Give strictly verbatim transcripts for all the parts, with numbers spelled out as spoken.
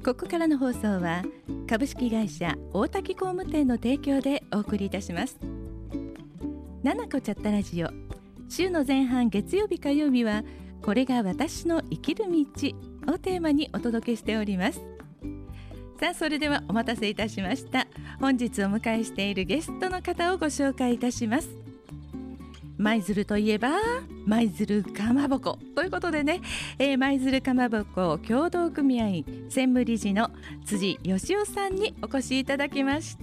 ここからの放送は株式会社大滝工務店の提供でお送りいたします。ななこチャットラジオ、週の前半月曜日火曜日はこれが私の生きる道をテーマにお届けしております。さあ、それではお待たせいたしました。本日お迎えしているゲストの方をご紹介いたします。舞鶴といえば舞鶴かまぼこということでね、えー、舞鶴かまぼこ協同組合員専務理事の辻義雄さんにお越しいただきました。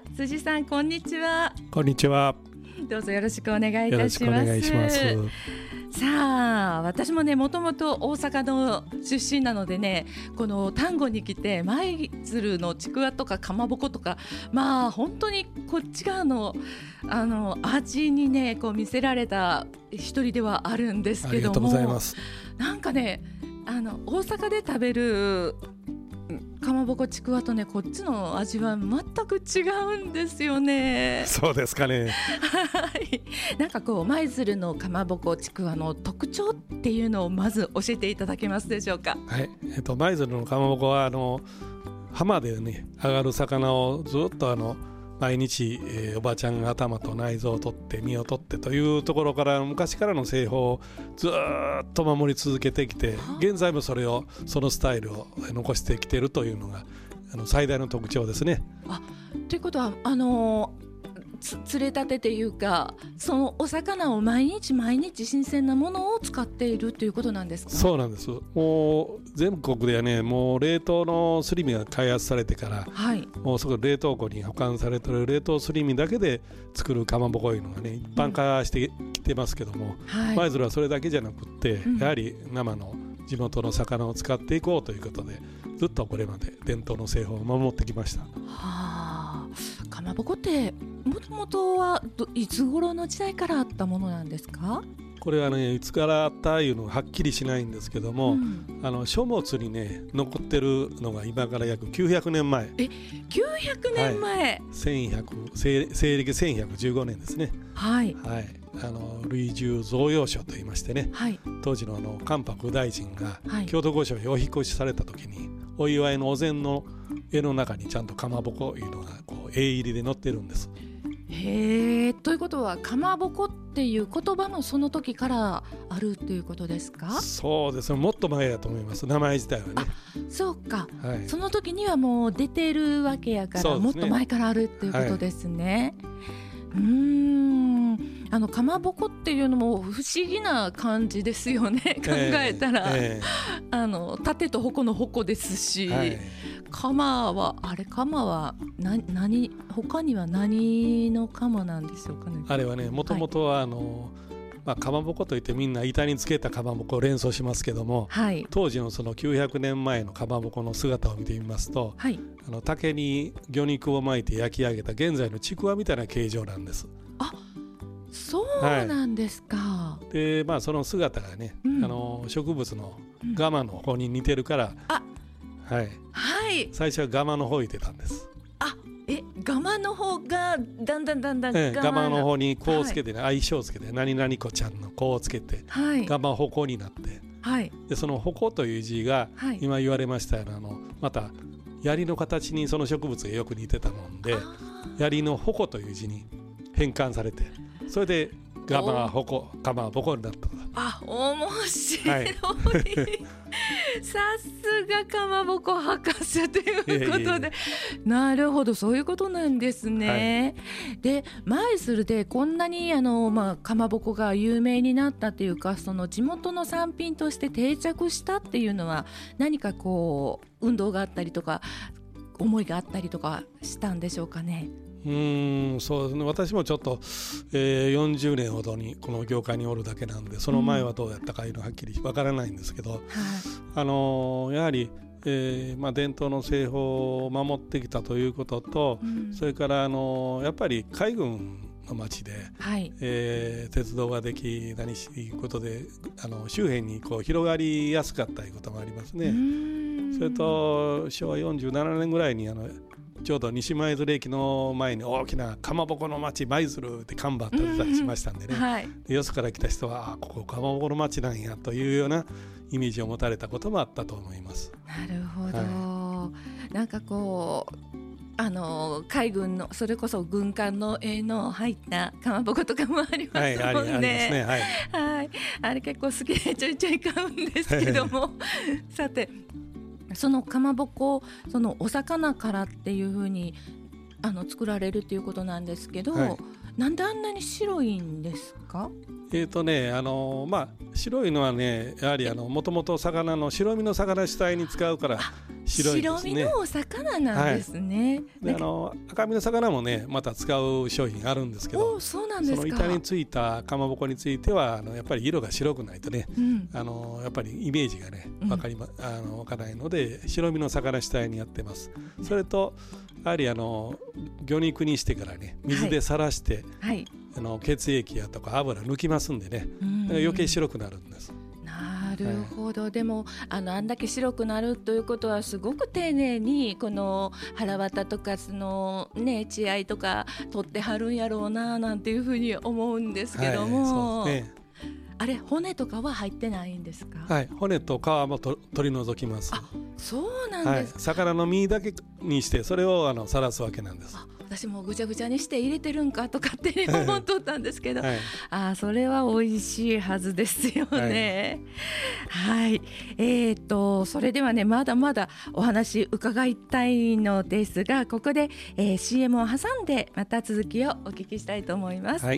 辻さん、こんにちは。 こんにちは。 どうぞよろしくお願いいたします。 よろしくお願いします。 さあ、私もね、もともと大阪の出身なのでね、この丹後に来て舞鶴のちくわとかかまぼことか、まあ本当にこっち側のあの味にね、こう見せられた一人ではあるんですけども、ありがとうございます。なんかね、あの大阪で食べるかまぼこちくわとね、こっちの味は全く違うんですよね。 そうですかね。 はい、なんかこう舞鶴のかまぼこちくわの特徴っていうのをまず教えていただけますでしょうか。 はい、えっと、舞鶴のかまぼこはあの浜でね上がる魚をずっとあの毎日、えー、おばちゃんが頭と内臓を取って身を取ってというところから昔からの製法をずっと守り続けてきて、現在もそれをそのスタイルを残してきているというのがあの最大の特徴ですね。 あ、ということはあのー釣れたてというか、そのお魚を毎日毎日新鮮なものを使っているということなんですか。 そうなんです。もう全国ではね、もう冷凍のすり身が開発されてから、はい、もうすぐ冷凍庫に保管されている冷凍すり身だけで作るかまぼこいうのがね一般化してきてますけども、舞鶴はそれだけじゃなくって、うん、やはり生の地元の魚を使っていこうということで、ずっとこれまで伝統の製法を守ってきました。はあ、かまぼこってもともとはいつ頃の時代からあったものなんですか。 これはね、いつからあったいうのははっきりしないんですけども、うん、あの書物にね残ってるのが今から約きゅうひゃくねんまえ。 え、きゅうひゃくねんまえ、はい、 せんひゃく西暦せんひゃくじゅうごねんですね。 はい、 はい、あの類従贈用書といいましてね、はい、当時のあの関白大臣が京都御所へお引越しされた時に、お祝いのお膳の絵の中にちゃんとかまぼこいうのがこう絵入りで載ってるんです。 へえ、ということはかまぼこっていう言葉もその時からあるということですか。 そうですね、もっと前だと思います、名前自体はね。あ、 そうか、はい、その時にはもう出てるわけやから、ね、もっと前からあるっていうことですね。はい、うーん、あのかまぼこっていうのも不思議な感じですよね、考えたら、えーえー、あの縦と矛の矛ですし、はい、鎌はあれ鎌はな何他には何の鎌なんでしょうかね。 あれはね、もともとはあの、はい、まあ、かまぼこといってみんな板につけたかまぼこを連想しますけども、はい、当時のそのきゅうひゃくねんまえのかまぼこの姿を見てみますと、はい、あの竹に魚肉を巻いて焼き上げた現在のちくわみたいな形状なんです。 あ、そうなんですか。 はい、で、まあ、その姿がね、うん、あの植物のガマの方に似てるから、うん、あ、はいはい、最初はガマの方言ってたんです。 あ、え、ガマの方がだんだんだんだんガマ、 ええ、ガマの方にこうつけてね、はい、愛称をつけて何々子ちゃんのこうつけて、はい、ガマホコになって、はい、でそのホコという字が、はい、今言われましたようなあのまた槍の形にその植物がよく似てたもんで、槍のホコという字に変換されて、それでガマホコガマボコになった。 あ、面白い、はい、さすがかまぼこ博士ということで、なるほど、そういうことなんですね。はい、で、舞鶴でこんなにあの、まあ、かまぼこが有名になったというか、その地元の産品として定着したっていうのは、何かこう運動があったりとか思いがあったりとかしたんでしょうかね。 うーん、そうですね、私もちょっと、えー、よんじゅうねんほどにこの業界におるだけなんで、その前はどうやったかいうのははっきりわからないんですけど、うん、あのー、やはり、えーまあ、伝統の製法を守ってきたということと、うん、それから、あのー、やっぱり海軍の町で、はい、えー、鉄道ができ何しいうことで、あの周辺にこう広がりやすかったということもありますね。それとしょうわよんじゅうななねんぐらいにあのちょうど西舞鶴駅の前に大きなかまぼこの町舞鶴って看板立てたりしましたんでね、はい、でよそから来た人は、あ、ここかまぼこの町なんやというようなイメージを持たれたこともあったと思います。 なるほど、はなんかこうあの海軍のそれこそ軍艦の絵の入ったかまぼことかもありますもんね。はい、はい、あれ結構好きでちょいちょい買うんですけどもさてそのかまぼこそのお魚からっていう風にあの作られるっていうことなんですけど、はい、なんであんなに白いんですか？ えーとねあのーまあ、白いのはねやはりもともと魚の白身の魚主体に使うから白いですね。 白身のお魚なんですね。はい、 であの赤身の魚もねまた使う商品あるんですけど、 そうなんですか。 その板についたかまぼこについてはあのやっぱり色が白くないとね、うん、あのやっぱりイメージがね分かりま、うん、あの分からないので白身の魚主体にやってます。それとやはりあの魚肉にしてからね水でさらして、はいはい、あの血液やとか油抜きますんでね、余計白くなるんです。 なるほど、はい、でも あのあんだけ白くなるということはすごく丁寧にこの腹渡とかその、ね、血合いとか取ってはるんやろうななんていうふうに思うんですけども、はい、そうですね。あれ骨とかは入ってないんですか？ はい、骨と皮もと取り除きます。 あ、そうなんですか。 はい、魚の身だけにしてそれをあのさらすわけなんです。 あ、私もぐちゃぐちゃにして入れてるんかとかって思っとったんですけど、はい、あ、それは美味しいはずですよね。はい、はい、えーとそれではねまだまだお話伺いたいのですが、ここで、えー、シーエム を挟んでまた続きをお聞きしたいと思います。はい、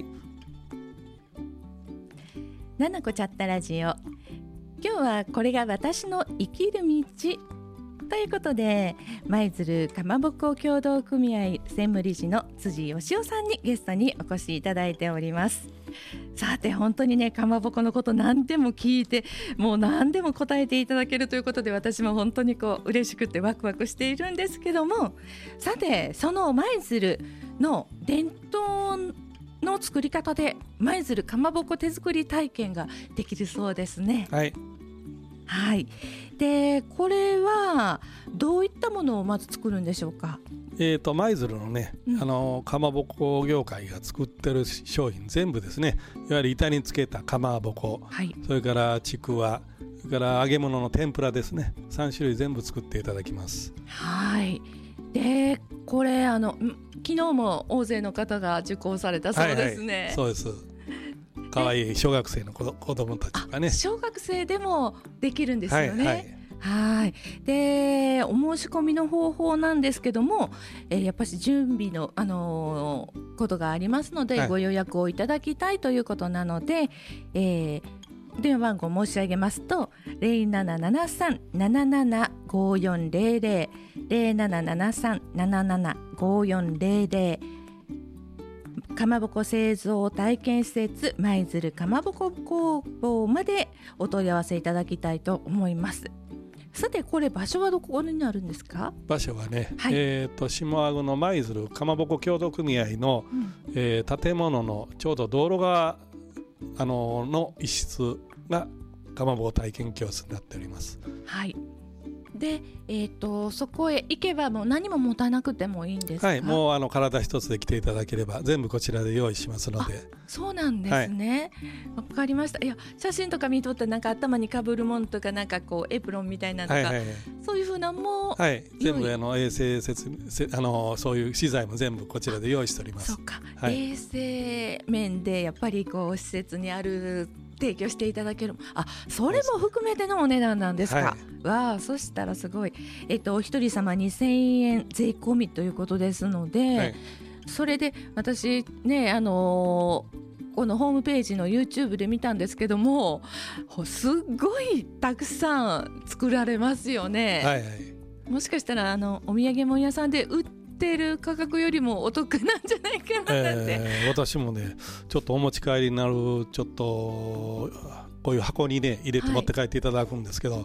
ななこチャットラジオ、今日はこれが私の生きる道ということで、舞鶴かまぼこ協同組合専務理事の辻義雄さんにゲストにお越しいただいております。さて本当にねかまぼこのこと何でも聞いてもう何でも答えていただけるということで、私も本当にこう嬉しくてワクワクしているんですけども、さてその舞鶴の伝統の作り方で舞鶴かまぼこ手作り体験ができるそうですね。はい、はい、でこれはどういったものをまず作るんでしょうか？ えーと舞鶴のね、うん、あのかまぼこ業界が作ってる商品全部ですね、いわゆる板につけたかまぼこ、はい、それからちくわ、それから揚げ物の天ぷらですね、さん種類全部作っていただきます。 はい、でこれあの昨日も大勢の方が受講されたそうですね。はいはい、 そうです。かわいい小学生の子どもたちがね、 小学生でもできるんですよね。はいはいはい、でお申し込みの方法なんですけども、えー、やっぱり準備の、あのー、ことがありますので、はい、ご予約をいただきたいということなので、えー、電話番号申し上げますと ゼロななななさん なななな ごよんゼロゼロ ゼロななななさん なななな ごよんゼロゼロ、かまぼこ製造体験施設舞鶴かまぼこ工房までお問い合わせいただきたいと思います。さてこれ場所はどこになるんですか？ 場所はね、はい、えー、と下顎の舞鶴かまぼこ協同組合の、うん、えー、建物のちょうど道路側あのの一室がかまぼこ体験教室になっております。 はい、で、えー、とそこへ行けばもう何も持たなくてもいいんですか？ はい、もうあの体一つで来ていただければ全部こちらで用意しますので。 そうなんですね。わ、はい、かりました。いや写真とか見とってなんか頭にかぶるものとかなんかこうエプロンみたいなのとか、はいはいはい、そういうふうなも、 はい、全部あの衛生設あのそういう資材も全部こちらで用意しております。 そうか、はい、衛生面でやっぱりこう施設にある提供していただける、あ、それも含めてのお値段なんですか？はい、わあ、そしたらすごい、えっと、お一人様にせんえん税込みということですので、はい、それで私ね、あのー、このホームページの YouTube で見たんですけども、すっごいたくさん作られますよね。はいはい、もしかしたらあのお土産物屋さんで売ってる価格よりもお得なんじゃないかなって、 えー、私もねちょっとお持ち帰りになるちょっとこういう箱にね入れて持って帰っていただくんですけど、はい、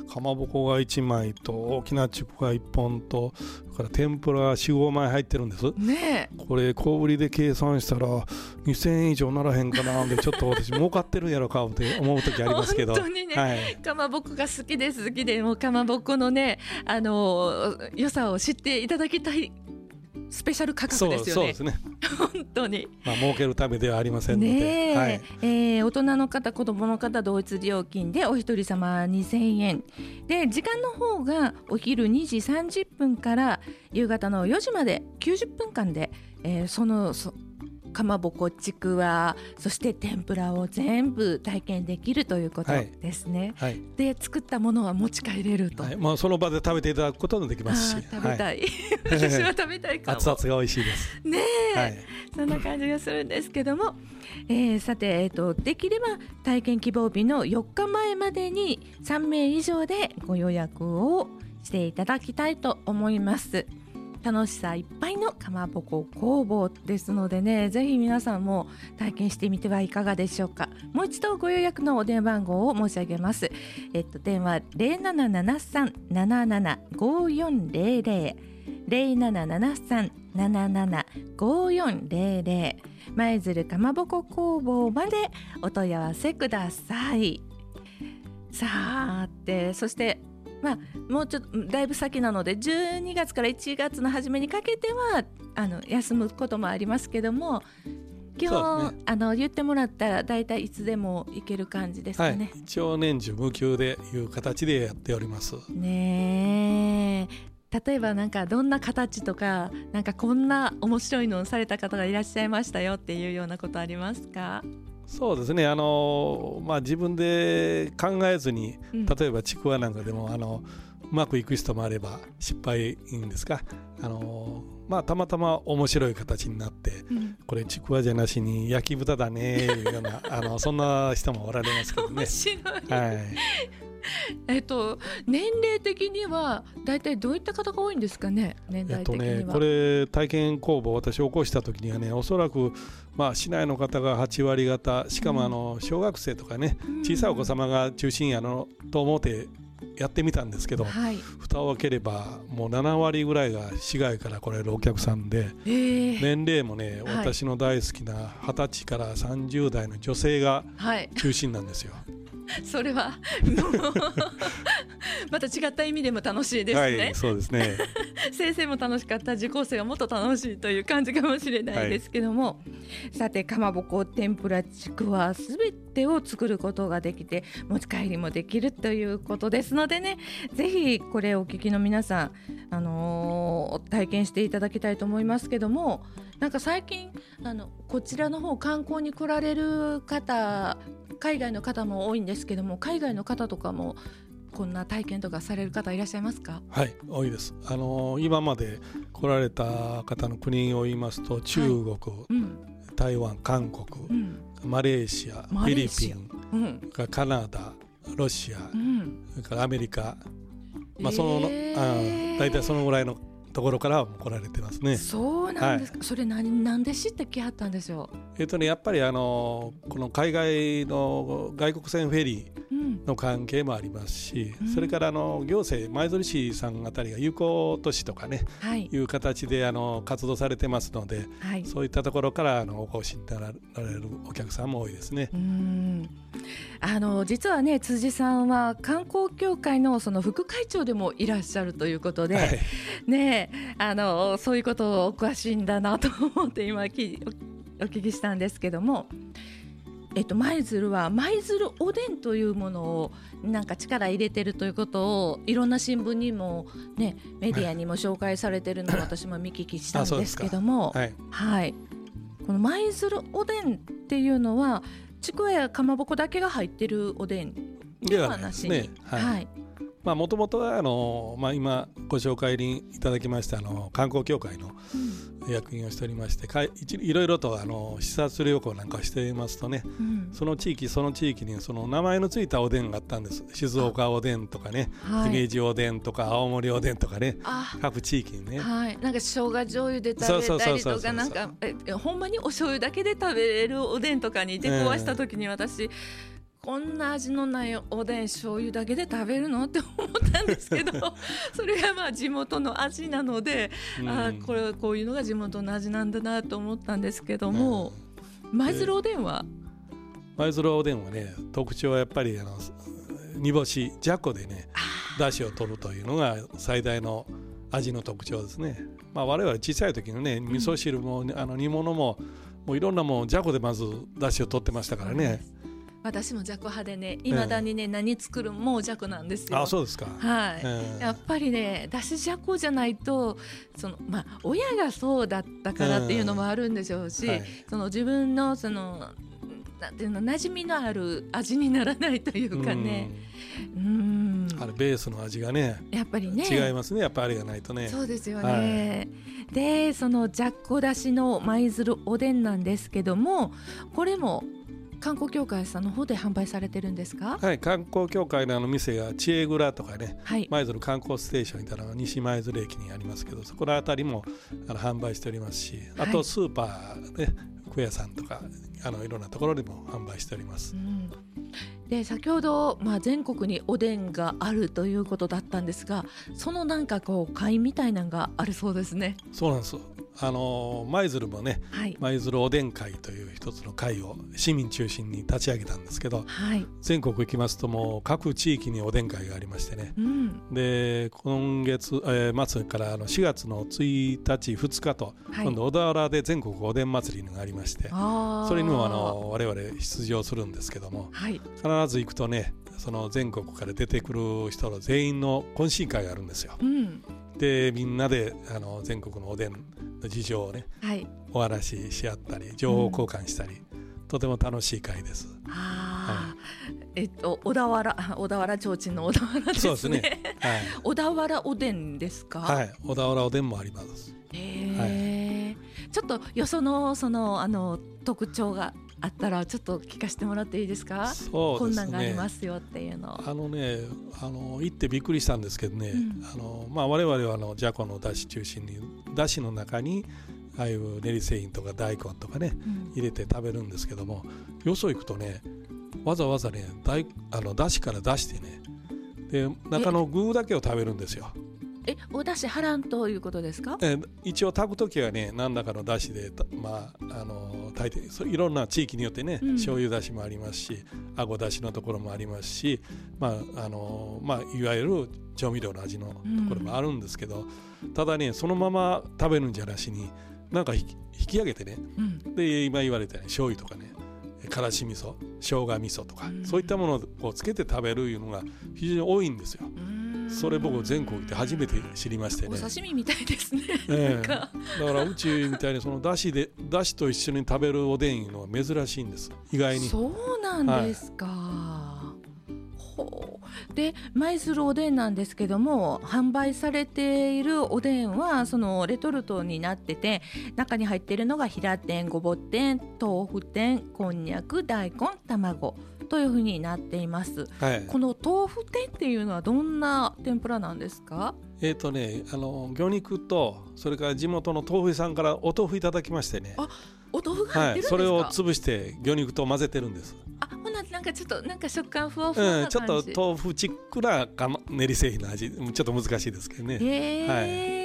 かまぼこがいちまいと大きなちくわいっぽんとそれから天ぷらがよん、ごまい入ってるんです、ね、これ小売りで計算したらにせんえん以上ならへんかなでちょっと私儲かってるんやろかって思う時ありますけど本当にね、はい、かまぼこが好きで好きでもうかまぼこのね、あの良さを知っていただきたいスペシャル価格ですよね。 そう、そうですね本当に、 まあ、儲けるためではありませんので、 ねはいえー、大人の方子どもの方同一料金でお一人様にせんえんで、時間の方がお昼にじさんじゅっぷんから夕方のよじまできゅうじゅっぷんかんで、えー、そのそかまぼこ、ちくわ、そして天ぷらを全部体験できるということですね、はいはい、で作ったものは持ち帰れると、はい、 まあ、その場で食べていただくこともできますし、 食べたい、はい、私は食べたいかも熱々が美味しいですねえ、はい、そんな感じがするんですけども、えー、さて、えーと、できれば体験希望日のよっかまえまでにさんめい以上でご予約をしていただきたいと思います。楽しさいっぱいのかまぼこ工房ですのでね、ぜひ皆さんも体験してみてはいかがでしょうか。もう一度ご予約のお電話番号を申し上げます。えっと、電話 ゼロななななさん なななな ごよんゼロゼロ ゼロななななさん なななな ごよんゼロゼロ、舞鶴かまぼこ工房までお問い合わせください。さて、そしてまあ、もうちょっとだいぶ先なのでじゅうにがつからいちがつの初めにかけてはあの休むこともありますけども、基本、ね、あの言ってもらったらだいたいいつでも行ける感じですかね、 はい、一応年中無休でいう形でやっておりますね。例えばなんかどんな形とか、なんかこんな面白いのをされた方がいらっしゃいましたよっていうようなことありますか？ そうですね、あの、まあ、自分で考えずに、例えばちくわなんかでも、うん、あのうまくいく人もあれば失敗いいんですか、あの、まあ、たまたま面白い形になって、うん、これちくわじゃなしに焼き豚だねいうようなあのそんな人もおられますけどね。 面白い、 はいえっと、年齢的にはだいたいどういった方が多いんですかね、年代的には。 えっとね、これ体験工房私起こした時にはね、おそらく、まあ、市内の方がはちわり方、しかもあの小学生とかね、うん、小さいお子様が中心やのと思ってやってみたんですけど、はい、蓋を開ければもうななわりぐらいが市外から来られるお客さんで、えー、年齢もね、はい、私の大好きなはたちからさんじゅうだいの女性が中心なんですよ、はい、 それはまた違った意味でも楽しいですね、 はい、そうですね先生も楽しかった、受講生はもっと楽しいという感じかもしれないですけども、はい、さてかまぼこ、天ぷら、ちくわすべてを作ることができて持ち帰りもできるということですのでね、ぜひこれをお聞きの皆さん、あのー、体験していただきたいと思いますけども、なんか最近あのこちらの方観光に来られる方、海外の方も多いんですけども、海外の方とかもこんな体験とかされる方いらっしゃいますか？ はい、多いです。あのー、今まで来られた方の国を言いますと、中国、はい、うん、台湾、韓国、うん、マレーシア、フィリピン、うん、カナダ、ロシア、うん、それからアメリカ、まあそのえー、あ大体そのぐらいのところから来られてますね。 そうなんですか、はい、それ何なんで知ってきはったんでしょう？ えーとね、やっぱりあのこの海外の外国船フェリーの関係もありますし、うん、それからあの行政舞鶴市さんあたりが友好都市とかね、はい、いう形であの活動されてますので、はい、そういったところからあのお越しになられるお客さんも多いですね。 うん、あの実はね、辻さんは観光協会のその副会長でもいらっしゃるということで、はい、ね、あのそういうことをお詳しいんだなと思って今きお聞きしたんですけども、えっと、舞鶴は舞鶴おでんというものをなんか力入れてるということをいろんな新聞にも、ね、メディアにも紹介されてるのを私も見聞きしたんですけども、はいはい、この舞鶴おでんっていうのはちくわやかまぼこだけが入ってるおでんではなしに、ね、はい、 もともとはあの、まあ、今ご紹介にいただきましたあの観光協会の役員をしておりまして、うん、いろいろとあの視察旅行なんかをしていますとね、うん、その地域その地域にその名前のついたおでんがあったんです。静岡おでんとかね、はい、姫路おでんとか青森おでんとかね、各地域にね、 はい、なんか生姜醤油で食べたりとか、なんかえほんまにお醤油だけで食べれるおでんとかに出くわした時に私、えーこんな味のないおでん醤油だけで食べるのって思ったんですけどそれがまあ地元の味なので、うん、あこれこういうのが地元の味なんだなと思ったんですけども、舞鶴おでんは舞鶴おでんはね、特徴はやっぱりあの煮干しじゃこでね出汁を取るというのが最大の味の特徴ですね。まあ、我々小さい時のね味噌汁も、うん、あの煮物ももういろんなもんじゃこでまず出汁を取ってましたからね。 私もじゃこ派でね、いまだにね、えー、何作るもじゃこなんですよ。 あ、そうですか。 はい、えー、やっぱりねだしじゃこじゃないとその、まあ、親がそうだったからっていうのもあるんでしょうし、はい、その自分のそのなんていうの馴染みのある味にならないというかね、 うん、うん、あれベースの味がねやっぱりね違いますね。やっぱりあれがないとね。 そうですよね、はい、でそのじゃこだしの舞鶴おでんなんですけども、これも観光協会さんの方で販売されてるんですか？ はい、観光協会のあの店が知恵蔵とかね、 はい、 舞鶴観光ステーションにいたら西舞鶴駅にありますけど、そこら辺りもあの販売しておりますし、あとスーパーで、ね、服屋さんとかあのいろんなところでも販売しております、うん、 で先ほど、まあ、全国におでんがあるということだったんですが、そのなんかこう会みたいなのがあるそうですね。 そうなんです。あの舞鶴もね、舞鶴、はい、おでん会という一つの会を市民中心に立ち上げたんですけど、はい、全国行きますともう各地域におでん会がありましてね、うん、で今月、えー、末からあのしがつのついたちふつかと、はい、今度小田原で全国おでん祭りがありまして、それにもあの我々出場するんですけども、はい、必ず行くとねその全国から出てくる人の全員の懇親会があるんですよ、うん、でみんなであの全国のおでんの事情をね、はい、お話しし合ったり情報交換したり、うん、とても楽しい会です。 あ、はい、えっと小田原小田原提灯の小田原ですね。 そうですね、はい、 小田原おでんですか？ はい、小田原おでんもあります。 へー、はい、ちょっとよそのそのあの特徴があったらちょっと聞かせてもらっていいですか？ そうですね、 こんなんがありますよっていうの。 あのねあの行ってびっくりしたんですけどね、うん、あのまあ、我々はあのじゃこのだし中心にだしの中にああいう練り製品とか大根とかね、うん、入れて食べるんですけども、よそ行くとねわざわざね大あのだしから出してねで中の具だけを食べるんですよ。 えおだしはらんということですか？ え一応炊くときはね何らかのだしで、まあ、あの炊いていろんな地域によってね、うん、醤油だしもありますしあごだしのところもありますし、まああのまあ、いわゆる調味料の味のところもあるんですけど、うん、ただねそのまま食べるんじゃなしになんか引き上げてね、うん、で今言われたように醤油とかねからし味噌生姜味噌とか、うん、そういったものをつけて食べるいうのが非常に多いんですよ。それ僕全国で初めて知りましてね。 お刺身みたいですね、 えー、だからうちみたいにそのだしでだしと一緒に食べるおでんのは珍しいんです、意外に。 そうなんですか、はい、ほう。で舞鶴おでんなんですけども、販売されているおでんはそのレトルトになってて、中に入っているのが平天、ごぼ天、豆腐天、こんにゃく、大根、卵というふうになっています、はい、この豆腐天っていうのはどんな天ぷらなんですか？ えーとね、あの魚肉とそれから地元の豆腐屋さんからお豆腐いただきましてね。 あ、お豆腐が入ってるんですか？ はい、それを潰して魚肉と混ぜてるんです。 あ、ほななんかちょっとなんか食感ふわふわな感じ、 うん、ちょっと豆腐チックな練り製品の味、ちょっと難しいですけどね。 へー、はい、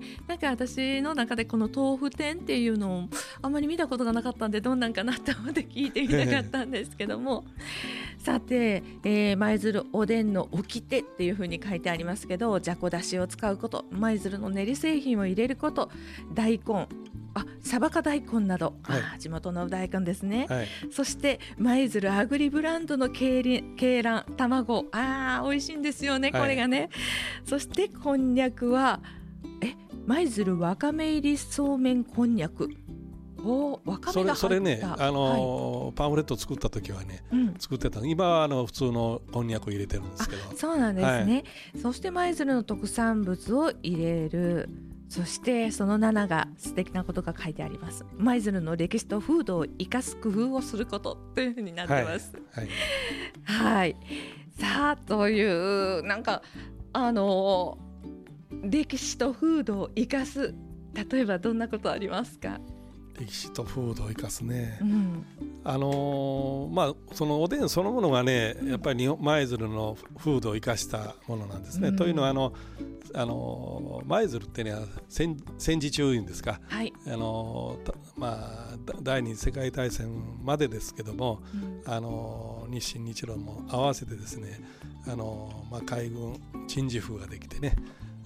なんか私の中でこの豆腐天っていうのをあまり見たことがなかったんで、どんなんかなって思って聞いてみたかったんですけどもさて、えー、舞鶴おでんの掟っていう風に書いてありますけど、じゃこだしを使うこと、舞鶴の練り製品を入れること、大根、あ、サバカ大根など、はい、あ、地元の大根ですね、はい、そして舞鶴アグリブランドの鶏卵、卵、あー美味しいんですよねこれがね、はい、そしてこんにゃくはえ舞鶴わかめ入りそうめんこんにゃく、おわかめが入った、 それ、それね、あのーはい、パンフレット作った時はね、うん、作ってたの。今はあの普通のこんにゃく入れてるんですけど。 そうなんですね、はい、そして舞鶴の特産物を入れる、そしてそのななが素敵なことが書いてあります。舞鶴の歴史と風土を生かす工夫をすることというふうになってます。はい、はいはい、さあというなんかあの歴史と風土を生かす、例えばどんなことありますか？ 歴史と風土を生かすね、うん、あのー、まあそのおでんそのものがね、やっぱり舞鶴の風土を生かしたものなんですね、うん、というのはあのあの舞鶴ってね戦, 戦時中ですか、はい、あのまあ、第二次世界大戦までですけども、うん、あの日清日露も合わせてですね、あの、まあ、海軍鎮守風ができてね、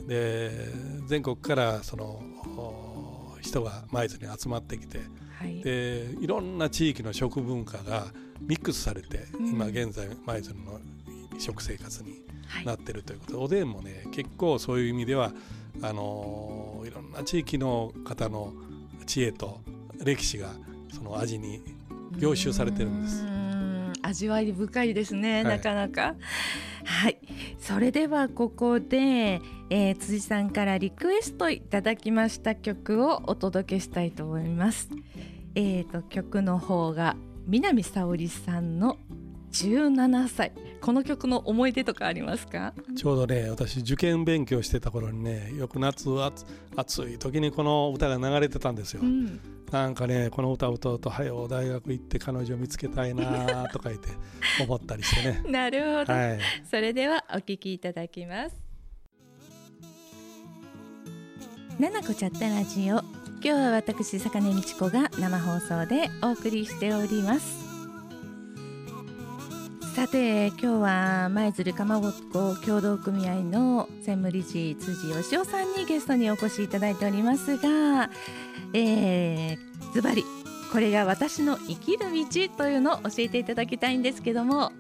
で全国からその人が舞鶴に集まってきて、はい、でいろんな地域の食文化がミックスされて、うん、今現在舞鶴の食生活になっているということで、はい、おでんもね結構そういう意味ではあのー、いろんな地域の方の知恵と歴史がその味に凝集されてるんです。 うーん、味わい深いですね、はい、なかなか。はい、それではここで、えー、辻さんからリクエストいただきました曲をお届けしたいと思います。えーと、曲の方が南沙織さんのじゅうななさい。この曲の思い出とかありますか？ ちょうどね、私受験勉強してた頃にね、よく夏暑い時にこの歌が流れてたんですよ、うん、なんかね、この歌を歌うと早う大学行って彼女見つけたいなとか言って思ったりしてねなるほど、はい、それではお聴きいただきます。ななこチャットラジオ、今日は私坂根美智子が生放送でお送りしております。さて、今日は舞鶴かまぼこ協同組合の専務理事辻義雄さんにゲストにお越しいただいておりますが、えー、ズバリこれが私の生きる道というのを教えていただきたいんですけども。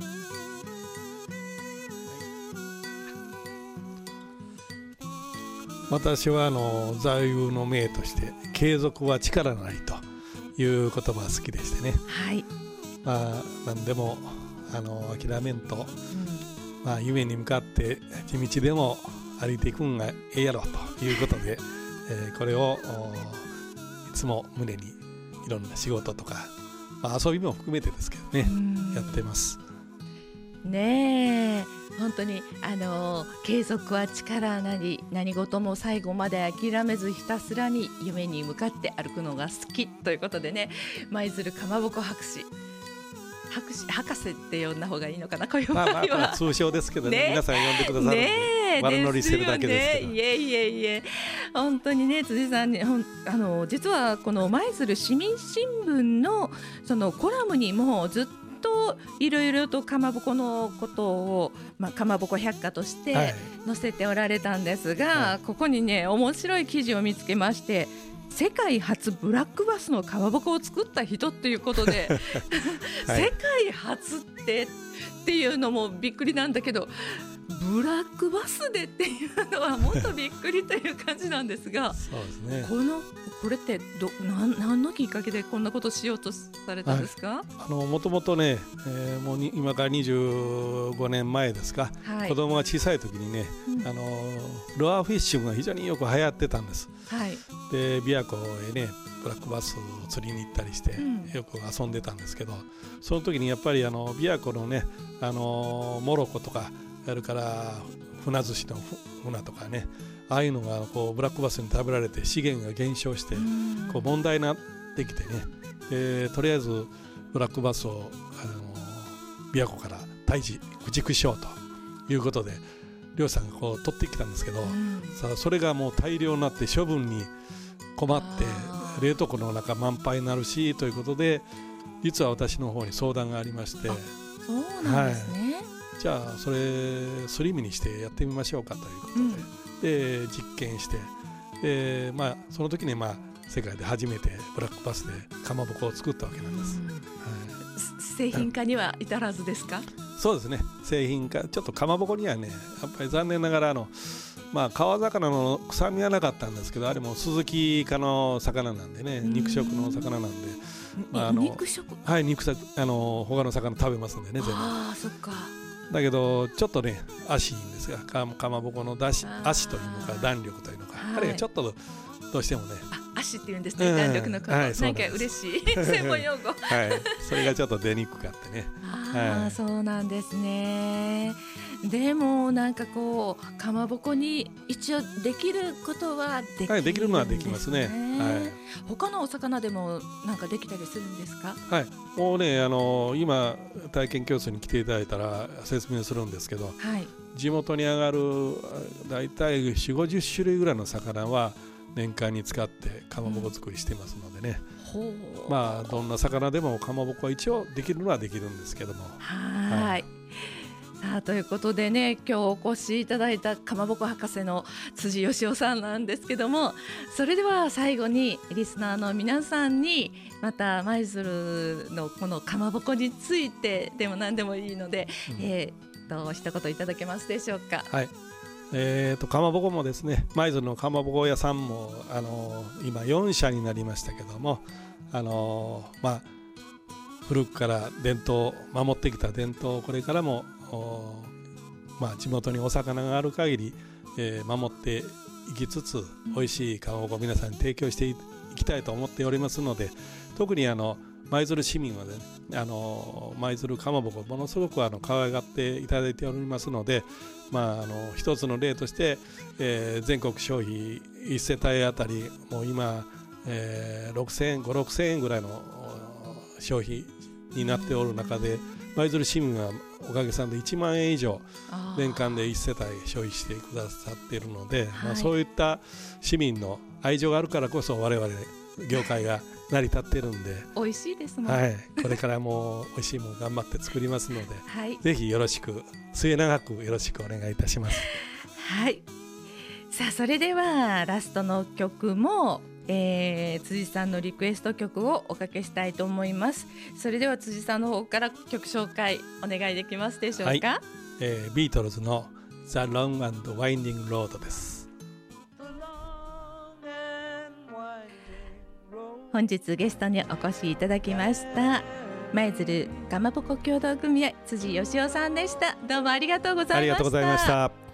私はあの座右の銘として継続は力なりという言葉が好きでしてね、はい、まあ、何でもあの諦めんと、うん、まあ、夢に向かって地道でも歩いていくんがええやろということで、えー、これをいつも胸にいろんな仕事とか、まあ、遊びも含めてですけどね、やってますねえ。本当にあの継続は力なり、何事も最後まで諦めずひたすらに夢に向かって歩くのが好きということでね、舞鶴かまぼこ博士博士博士って呼んだ方がいいのかな、こういう場合は、まあまあ、まあ通称ですけど ね, ね皆さん呼んでくださるんで、ね、丸乗りしてるだけですけど、 いえいえいえ、本当にね、辻さんにほんあの実はこの舞鶴市民新聞 の, そのコラムにもずっといろいろとかまぼこのことを、まあ、かまぼこ百科として載せておられたんですが、はい、ここにね面白い記事を見つけまして、世界初ブラックバスのかまぼこを作った人っていうことで、はい、世界初ってっていうのもびっくりなんだけど、ブラックバスでっていうのはもっとびっくりという感じなんですがそうですね、 このこれってどな何のきっかけでこんなことしようとされたんですか？はい、 あのもともとね、えー、もうに今からにじゅうごねんまえですか、はい、子供が小さい時にね、うん、あのルアーフィッシングが非常によく流行ってたんです、はい、で琵琶湖へねブラックバスを釣りに行ったりして、うん、よく遊んでたんですけど、その時にやっぱりあの琵琶湖のね、あのモロコとかやるから船寿司の船とかね、ああいうのがこうブラックバスに食べられて資源が減少してこう問題になってきてね、でとりあえずブラックバスをあの琵琶湖から退治駆逐しようということで漁師さんがこう取ってきたんですけど、さあそれがもう大量になって処分に困って冷凍庫の中満杯になるしということで、実は私の方に相談がありまして、 そうなんですね、はい、 じゃあそれスリムにしてやってみましょうかということで、うん、で実験して、で、まあ、その時に、まあ、世界で初めてブラックバスでかまぼこを作ったわけなんです、うん、はい、 製品化には至らずですか？ そうですね、製品化ちょっとかまぼこにはねやっぱり残念ながらあのまあ、川魚の臭みはなかったんですけど、あれもスズキ科の魚なんでね、肉食の魚なんで、 まあ、あの肉食、 はい、肉食、あの他の魚食べますんでね、全部。 あ、そっか。 だけどちょっとね足いいんですが、か, かまぼこのだし足というのか弾力というのか、はい、あれがちょっとどうしてもね、 あ、足っていうんですね、うん、弾力のこと、はい、なんか嬉しい専門用語、はい、 それがちょっと出にくかってね。 あ、はい、そうなんですね。でもなんかこうかまぼこに一応できることはできるんですね。はい、 できるのはできますね、はい、 他のお魚でもなんかできたりするんですか？ はい、もうね、あの今体験教室に来ていただいたら説明するんですけど、はい、地元に上がるだいたいよんじゅうごじゅっしゅるいぐらいの魚は年間に使ってかまぼこ作りしてますのでね、うん、まあどんな魚でもかまぼこは一応できるのはできるんですけども、 はい、はい、 さあということでね、今日お越しいただいたかまぼこ博士の辻義雄さんなんですけども、それでは最後にリスナーの皆さんにまた舞鶴のこのかまぼこについてでも何でもいいので、うん、えー、と一言いただけますでしょうか。 はい、えー、とかまぼこもですね、舞鶴のかまぼこ屋さんも、あのー、今よんしゃになりましたけども、あのー、まあ古くから伝統を守ってきた伝統をこれからも、まあ、地元にお魚がある限り、えー、守っていきつつ、美味しいかまぼこを皆さんに提供していきたいと思っておりますので、特にあの舞鶴市民はね、あの舞鶴かまぼこものすごくあの可愛がっていただいておりますので、まあ、あの一つの例として、えー、全国消費いち世帯あたりもう今、えー、ろくせんえんごせんろくせんえんぐらいの消費になっておる中で、舞鶴市民はおかげさんでいちまんえん以上年間でいち世帯消費してくださっているので、まあ、そういった市民の愛情があるからこそ我々業界が成り立っているんで美味しいですもん、 はい、これからも美味しいもの頑張って作りますので、 はい、 ぜひよろしく末永くよろしくお願いいたします。 はい、さあそれではラストの曲も、えー、辻さんのリクエスト曲をおかけしたいと思います。それでは辻さんの方から曲紹介お願いできますでしょうか。はい、 えー、ビートルズの The Long and Winding Road です。 本日ゲストにお越しいただきました舞鶴かまぼこ協同組合辻義雄さんでした。どうもありがとうございました。 ありがとうございました。